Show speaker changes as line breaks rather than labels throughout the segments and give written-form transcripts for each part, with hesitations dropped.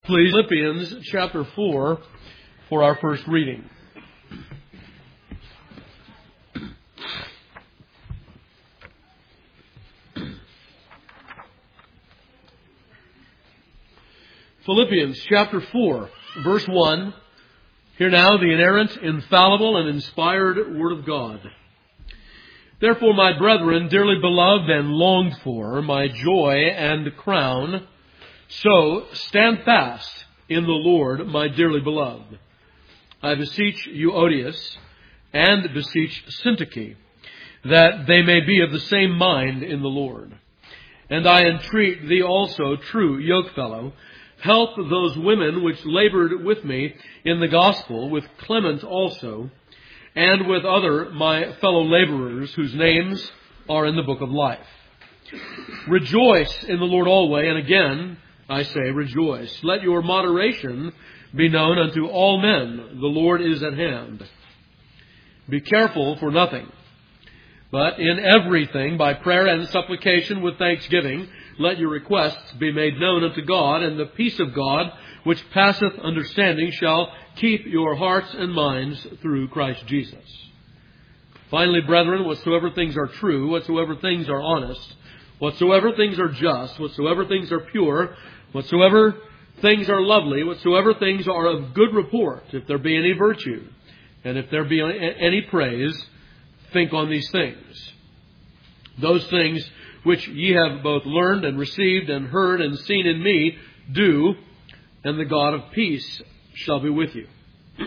Please, Philippians chapter 4 for our first reading. Philippians chapter 4, verse 1. Hear now the inerrant, infallible, and inspired Word of God. Therefore, my brethren, dearly beloved and longed for, my joy and crown, so stand fast in the Lord, my dearly beloved. I beseech Euodias and beseech Syntyche, that they may be of the same mind in the Lord. And I entreat thee also, true yokefellow, help those women which labored with me in the gospel, with Clement also, and with other my fellow laborers, whose names are in the book of life. Rejoice in the Lord always, and again I say rejoice. Let your moderation be known unto all men. The Lord is at hand. Be careful for nothing, but in everything by prayer and supplication with thanksgiving, let your requests be made known unto God, and the peace of God, which passeth understanding, shall keep your hearts and minds through Christ Jesus. Finally, brethren, whatsoever things are true, whatsoever things are honest, whatsoever things are just, whatsoever things are pure, whatsoever things are lovely, whatsoever things are of good report, if there be any virtue, and if there be any praise, think on these things. Those things which ye have both learned and received and heard and seen in me, do, and the God of peace shall be with you.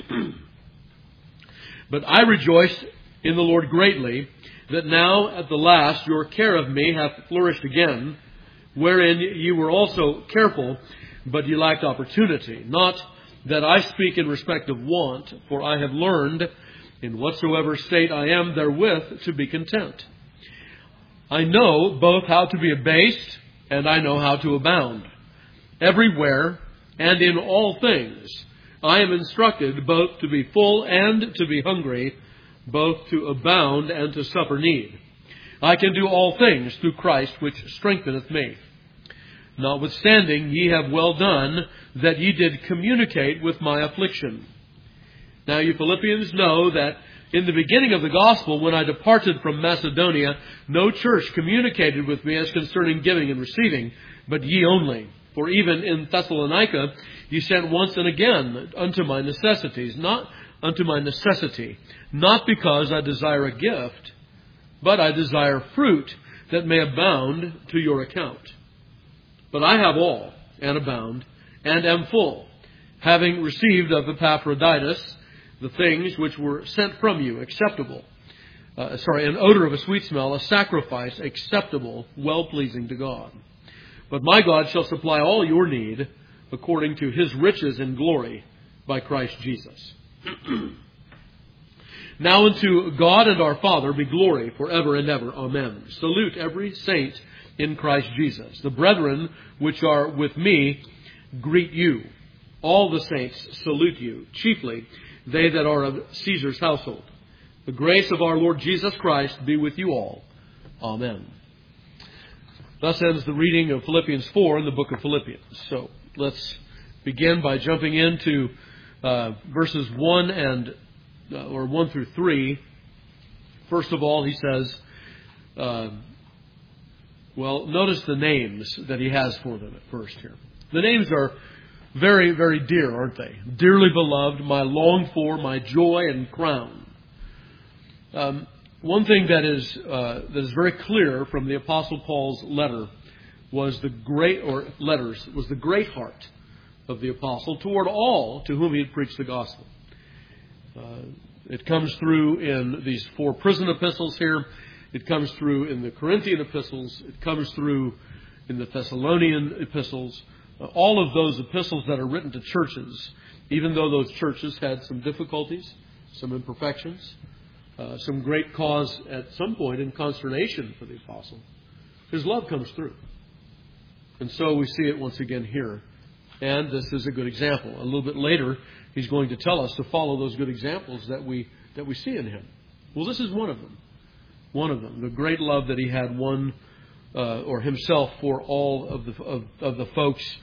But I rejoice in the Lord greatly, that now at the last your care of me hath flourished again, wherein ye were also careful, but ye lacked opportunity. Not that I speak in respect of want, for I have learned, in whatsoever state I am therewith, to be content. I know both how to be abased, and I know how to abound. Everywhere and in all things I am instructed both to be full and to be hungry, both to abound and to suffer need. I can do all things through Christ, which strengtheneth me. Notwithstanding, ye have well done that ye did communicate with my affliction. Now you Philippians know that in the beginning of the gospel, when I departed from Macedonia, no church communicated with me as concerning giving and receiving, but ye only. For even in Thessalonica ye sent once and again unto my necessities, not unto my necessity, not because I desire a gift, but I desire fruit that may abound to your account. But I have all, and abound, and am full, having received of Epaphroditus the things which were sent from you, an odor of a sweet smell, a sacrifice acceptable, well-pleasing to God. But my God shall supply all your need according to His riches in glory by Christ Jesus. Now unto God and our Father be glory forever and ever. Amen. Salute every saint in Christ Jesus. The brethren which are with me greet you. All the saints salute you, chiefly they that are of Caesar's household. The grace of our Lord Jesus Christ be with you all. Amen. Thus ends the reading of Philippians 4 in the book of Philippians. So let's begin by jumping into verses 1 through 3. First of all, he says, notice the names that he has for them at first here. The names are very, very dear, aren't they? Dearly beloved, my longed for, my joy and crown. One thing that is very clear from the Apostle Paul's letter was the great heart of the apostle toward all to whom he had preached the gospel. It comes through in these 4 prison epistles here. It comes through in the Corinthian epistles. It comes through in the Thessalonian epistles. All of those epistles that are written to churches, even though those churches had some difficulties, some imperfections, some great cause at some point in consternation for the apostle, his love comes through. And so we see it once again here. And this is a good example. A little bit later, he's going to tell us to follow those good examples that we see in him. Well, this is one of them. One of them. The great love that he had himself for all of the folks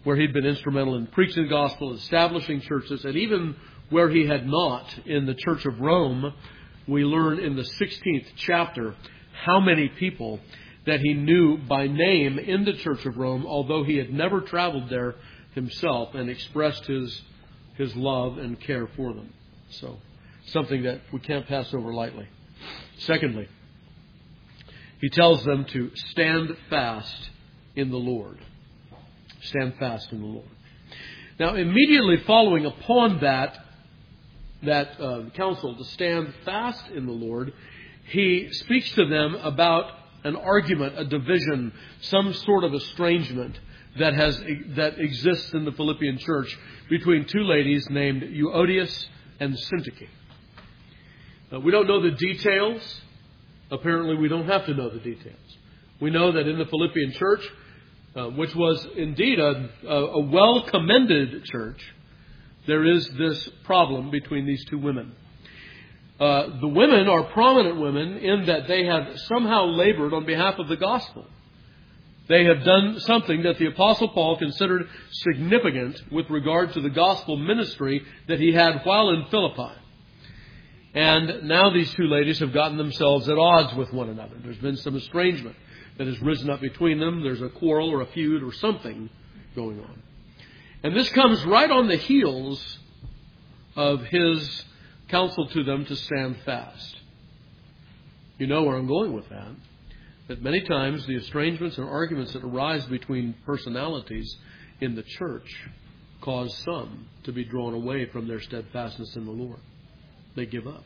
where he'd been instrumental in preaching the gospel, establishing churches, and even where he had not in the Church of Rome, we learn in the 16th chapter how many people that he knew by name in the Church of Rome, although he had never traveled there himself, and expressed his love and care for them. So, something that we can't pass over lightly. Secondly, he tells them to stand fast in the Lord. Stand fast in the Lord. Now, immediately following upon that counsel to stand fast in the Lord, he speaks to them about an argument, a division, some sort of estrangement that exists in the Philippian church between two ladies named Euodias and Syntyche. We don't know the details. Apparently, we don't have to know the details. We know that in the Philippian church, which was indeed a well-commended church, there is this problem between these two women. The women are prominent women in that they have somehow labored on behalf of the gospel. They have done something that the Apostle Paul considered significant with regard to the gospel ministry that he had while in Philippi. And now these two ladies have gotten themselves at odds with one another. There's been some estrangement that has risen up between them. There's a quarrel or a feud or something going on. And this comes right on the heels of his counsel to them to stand fast. You know where I'm going with that. That many times the estrangements and arguments that arise between personalities in the church cause some to be drawn away from their steadfastness in the Lord. They give up.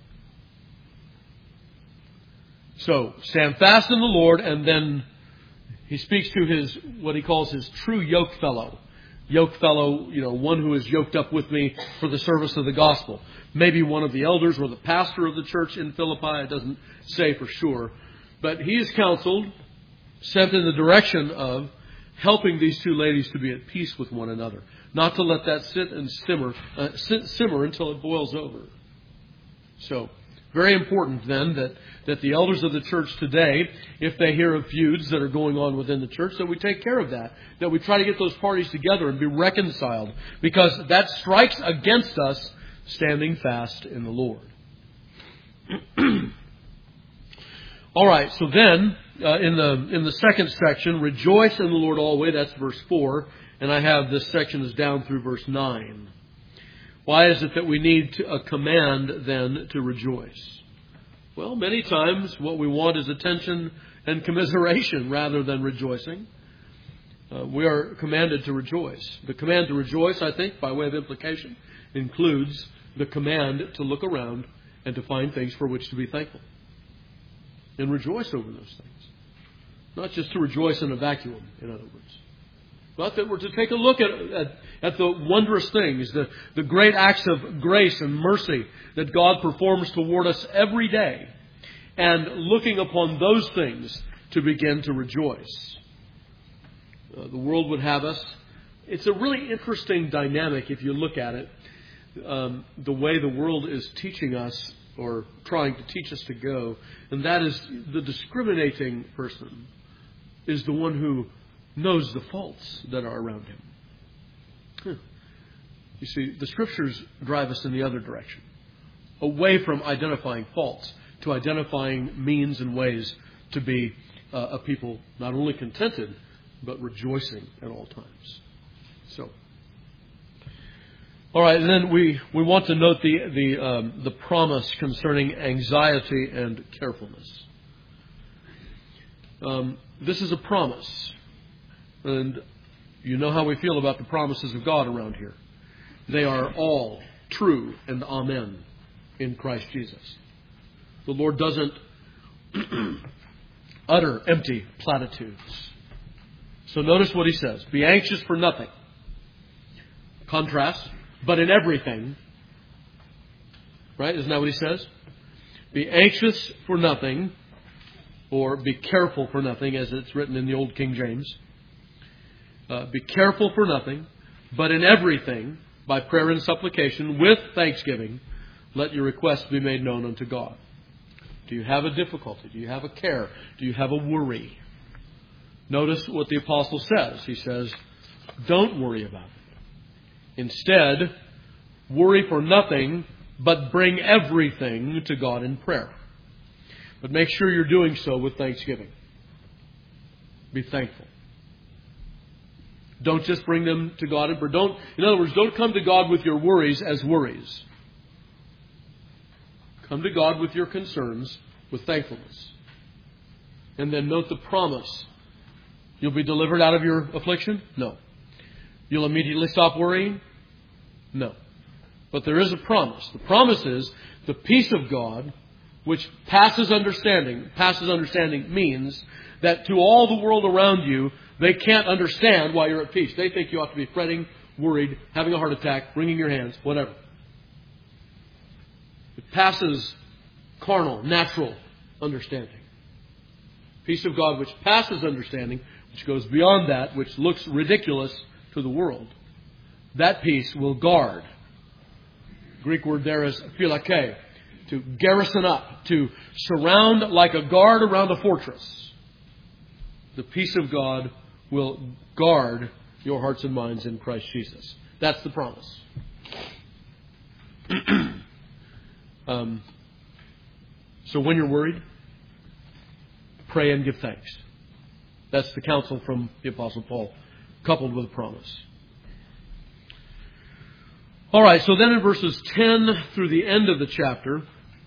So, stand fast in the Lord, and then he speaks to what he calls his true yoke fellow. Yoke fellow, one who is yoked up with me for the service of the gospel. Maybe one of the elders or the pastor of the church in Philippi. It doesn't say for sure. But he is counseled, sent in the direction of helping these two ladies to be at peace with one another. Not to let that sit and simmer until it boils over. So, very important then that the elders of the church today, if they hear of feuds that are going on within the church, that we take care of that. That we try to get those parties together and be reconciled. Because that strikes against us standing fast in the Lord. All right, so then, in the second section, rejoice in the Lord always, that's verse 4. And I have this section is down through verse 9. Why is it that we need a command then to rejoice? Well, many times what we want is attention and commiseration rather than rejoicing. We are commanded to rejoice. The command to rejoice, I think, by way of implication, includes the command to look around and to find things for which to be thankful. And rejoice over those things. Not just to rejoice in a vacuum, in other words. But that we're to take a look at the wondrous things, the great acts of grace and mercy that God performs toward us every day. And looking upon those things to begin to rejoice. The world would have us. It's a really interesting dynamic if you look at it. The way the world is teaching us or trying to teach us to go. And that is the discriminating person is the one who knows the faults that are around him. You see, the Scriptures drive us in the other direction. Away from identifying faults to identifying means and ways to be a people not only contented, but rejoicing at all times. So, all right, and then we want to note the promise concerning anxiety and carefulness. This is a promise. And you know how we feel about the promises of God around here. They are all true and amen in Christ Jesus. The Lord doesn't utter empty platitudes. So notice what he says. Be anxious for nothing. Contrast. But in everything. Right? Isn't that what he says? Be anxious for nothing. Or be careful for nothing, as it's written in the Old King James. Be careful for nothing, but in everything, by prayer and supplication, with thanksgiving, let your requests be made known unto God. Do you have a difficulty? Do you have a care? Do you have a worry? Notice what the apostle says. He says, Don't worry about it. Instead, worry for nothing, but bring everything to God in prayer. But make sure you're doing so with thanksgiving. Be thankful. Don't just bring them to God in prayer. In other words, don't come to God with your worries as worries. Come to God with your concerns with thankfulness. And then note the promise. You'll be delivered out of your affliction? No. You'll immediately stop worrying? No. But there is a promise. The promise is the peace of God, which passes understanding. Passes understanding means that to all the world around you, they can't understand why you're at peace. They think you ought to be fretting, worried, having a heart attack, wringing your hands, whatever. It passes carnal, natural understanding. Peace of God which passes understanding, which goes beyond that, which looks ridiculous to the world. That peace will guard. The Greek word there is phylake, to garrison up, to surround like a guard around a fortress. The peace of God will guard your hearts and minds in Christ Jesus. That's the promise. So when you're worried, pray and give thanks. That's the counsel from the Apostle Paul, coupled with a promise. All right, so then in verses 10 through the end of the chapter,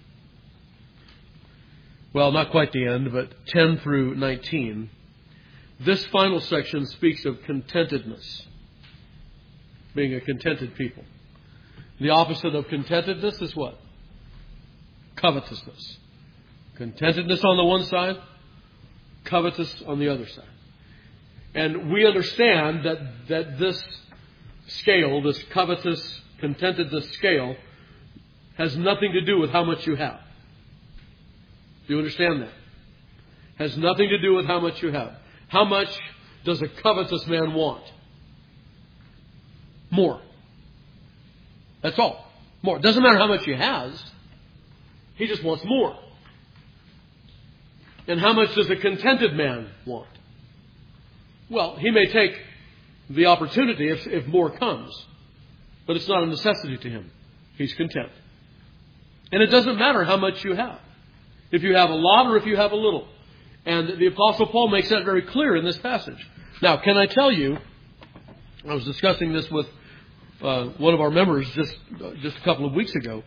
well, not quite the end, but 10 through 19, this final section speaks of contentedness, being a contented people. The opposite of contentedness is what? Covetousness. Contentedness on the one side, covetous on the other side. And we understand that this scale, this covetous, contentedness scale, has nothing to do with how much you have. Do you understand that? Has nothing to do with how much you have. How much does a covetous man want? More. That's all. More. It doesn't matter how much he has. He just wants more. And how much does a contented man want? Well, he may take the opportunity if more comes. But it's not a necessity to him. He's content. And it doesn't matter how much you have. If you have a lot or if you have a little. And the Apostle Paul makes that very clear in this passage. Now, can I tell you, I was discussing this with one of our members just a couple of weeks ago.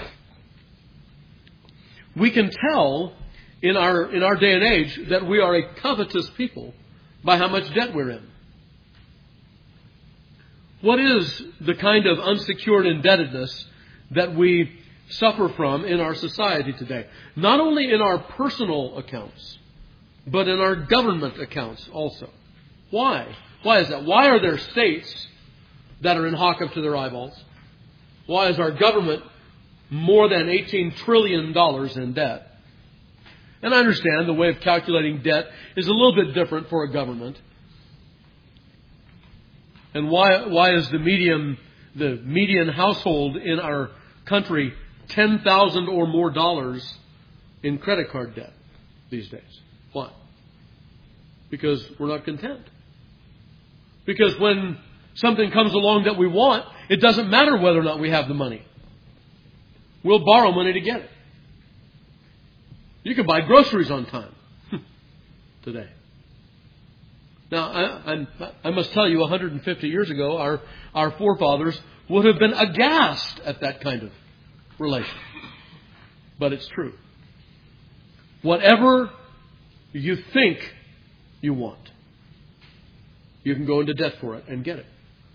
We can tell in our day and age that we are a covetous people by how much debt we're in. What is the kind of unsecured indebtedness that we suffer from in our society today? Not only in our personal accounts, but in our government accounts also. Why? Why is that? Why are there states that are in hock up to their eyeballs? Why is our government more than $18 trillion in debt? And I understand the way of calculating debt is a little bit different for a government. And why is the median household in our country $10,000 or more in credit card debt these days? Why? Because we're not content. Because when something comes along that we want, it doesn't matter whether or not we have the money. We'll borrow money to get it. You can buy groceries on time today. Now, I must tell you, 150 years ago, our forefathers would have been aghast at that kind of relation. But it's true. Whatever you think you want, you can go into debt for it and get it.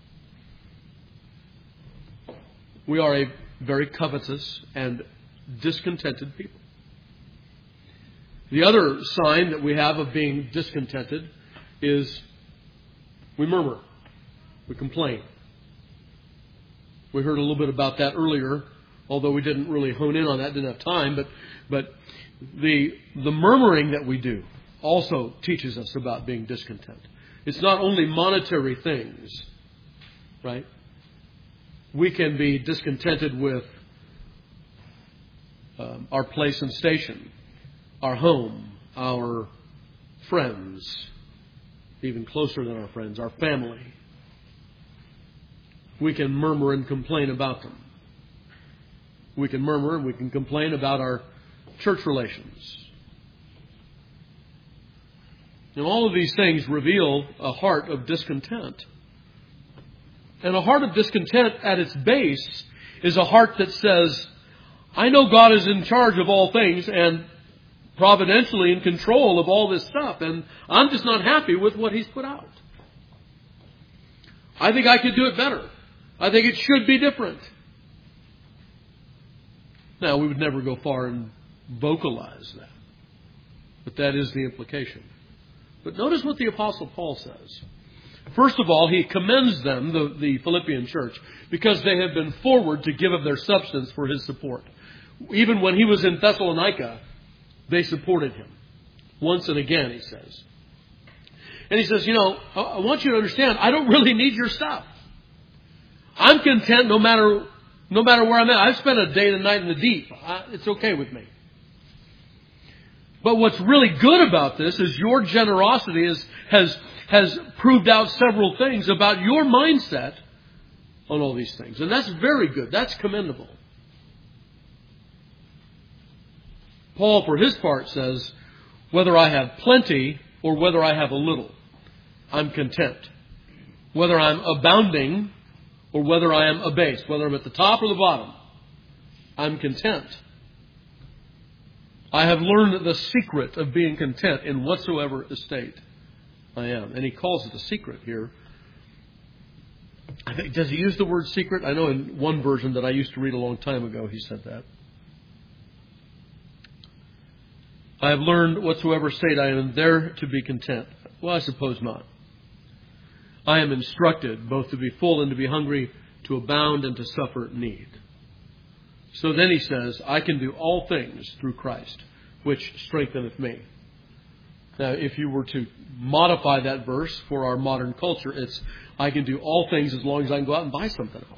We are a very covetous and discontented people. The other sign that we have of being discontented is we murmur. We complain. We heard a little bit about that earlier, although we didn't really hone in on that, didn't have time. But the murmuring that we do also teaches us about being discontent. It's not only monetary things, right? We can be discontented with our place and station, our home, our friends, even closer than our friends, our family. we can murmur and complain about them. We can murmur and we can complain about our church relations. And all of these things reveal a heart of discontent. And a heart of discontent at its base is a heart that says, I know God is in charge of all things and providentially in control of all this stuff, and I'm just not happy with what He's put out. I think I could do it better. I think it should be different. Now, we would never go far and vocalize that. But that is the implication. But notice what the Apostle Paul says. First of all, he commends them, the Philippian church, because they have been forward to give of their substance for his support. Even when he was in Thessalonica, they supported him. Once and again, he says. And he says, I want you to understand, I don't really need your stuff. I'm content no matter where I'm at. I've spent a day and a night in the deep. It's okay with me. But what's really good about this is your generosity has proved out several things about your mindset on all these things. And that's very good. That's commendable. Paul, for his part, says, whether I have plenty or whether I have a little, I'm content. Whether I'm abounding or whether I am abased, whether I'm at the top or the bottom, I'm content. I have learned the secret of being content in whatsoever estate I am. And he calls it a secret here. I think, does he use the word secret? I know in one version that I used to read a long time ago, he said that. I have learned whatsoever state I am there to be content. Well, I suppose not. I am instructed both to be full and to be hungry, to abound and to suffer need. So then he says, I can do all things through Christ, which strengtheneth me. Now, if you were to modify that verse for our modern culture, it's, I can do all things as long as I can go out and buy something else.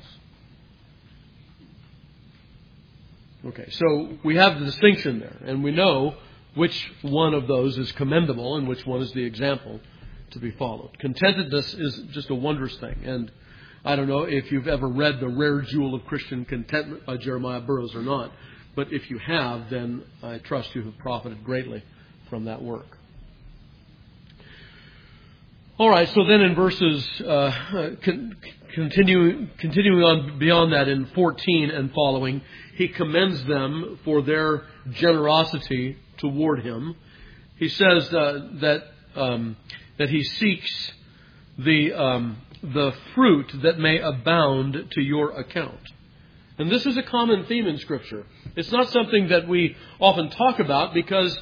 Okay, so we have the distinction there, and we know which one of those is commendable and which one is the example to be followed. Contentedness is just a wondrous thing, and I don't know if you've ever read The Rare Jewel of Christian Contentment by Jeremiah Burroughs or not, but if you have, then I trust you have profited greatly from that work. All right, so then in verses, continuing on beyond that in 14 and following, he commends them for their generosity toward him. He says that he seeks the fruit that may abound to your account. And this is a common theme in Scripture. It's not something that we often talk about because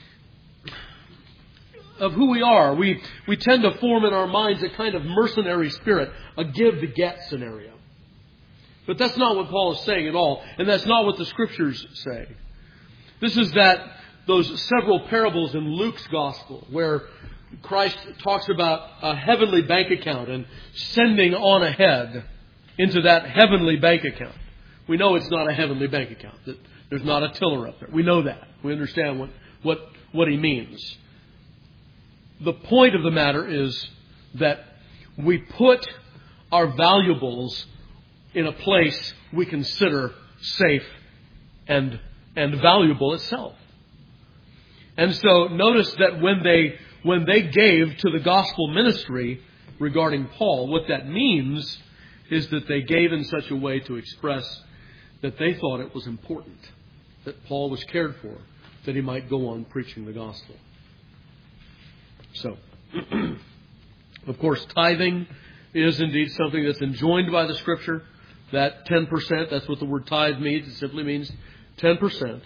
of who we are. We tend to form in our minds a kind of mercenary spirit, a give-to-get scenario. But that's not what Paul is saying at all, and that's not what the Scriptures say. This is those several parables in Luke's Gospel where Christ talks about a heavenly bank account and sending on ahead into that heavenly bank account. We know it's not a heavenly bank account, that there's not a tiller up there. We know that. We understand what he means. The point of the matter is that we put our valuables in a place we consider safe and valuable itself. And so notice that when they gave to the gospel ministry regarding Paul, what that means is that they gave in such a way to express that they thought it was important that Paul was cared for, that he might go on preaching the gospel. So, of course, tithing is indeed something that's enjoined by the Scripture. That 10%, that's what the word tithe means. It simply means 10%.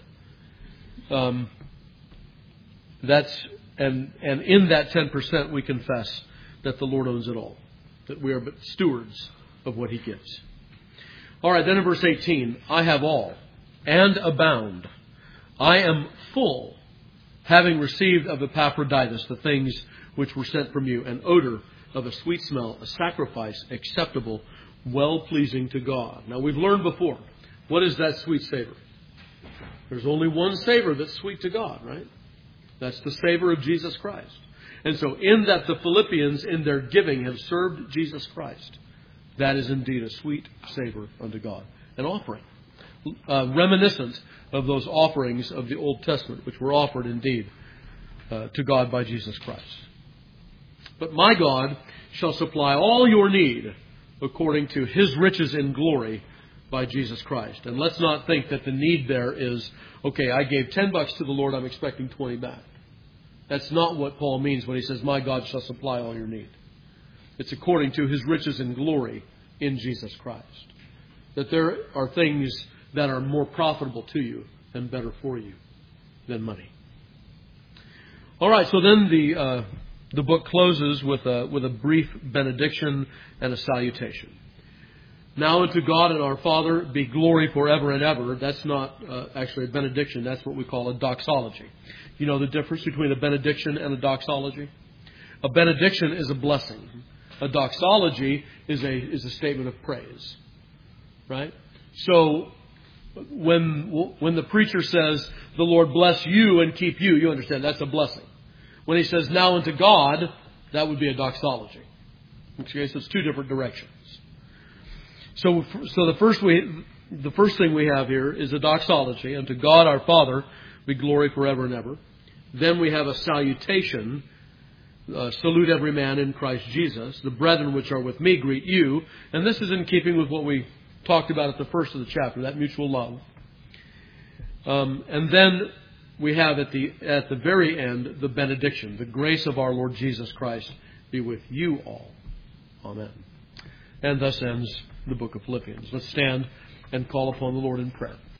And in that 10% we confess that the Lord owns it all, that we are but stewards of what He gives. All right, then in verse 18, I have all and abound. I am full, having received of Epaphroditus the things which were sent from you, an odor of a sweet smell, a sacrifice acceptable, well-pleasing to God. Now, we've learned before, what is that sweet savor? There's only one savor that's sweet to God, right? That's the savor of Jesus Christ. And so in that the Philippians in their giving have served Jesus Christ, that is indeed a sweet savor unto God. An offering. Reminiscent of those offerings of the Old Testament, which were offered indeed to God by Jesus Christ. But my God shall supply all your need according to His riches in glory by Jesus Christ. And let's not think that the need there is, okay, I gave $10 to the Lord, I'm expecting 20 back. That's not what Paul means when he says, my God shall supply all your need. It's according to His riches in glory in Jesus Christ. That there are things that are more profitable to you and better for you than money. All right, so then the book closes with a brief benediction and a salutation. Now unto God and our Father be glory forever and ever. That's not actually a benediction. That's what we call a doxology. You know the difference between a benediction and a doxology? A benediction is a blessing. A doxology is a statement of praise. Right? So when the preacher says, the Lord bless you and keep you, you understand that's a blessing. When he says, now unto God, that would be a doxology. Okay, so it's two different directions. So the first thing we have here is a doxology. Unto God our Father be glory forever and ever. Then we have a salutation. Salute every man in Christ Jesus. The brethren which are with me greet you. And this is in keeping with what we talked about at the first of the chapter, that mutual love. And then we have at the very end the benediction. The grace of our Lord Jesus Christ be with you all. Amen. And thus ends the book of Philippians. Let's stand and call upon the Lord in prayer.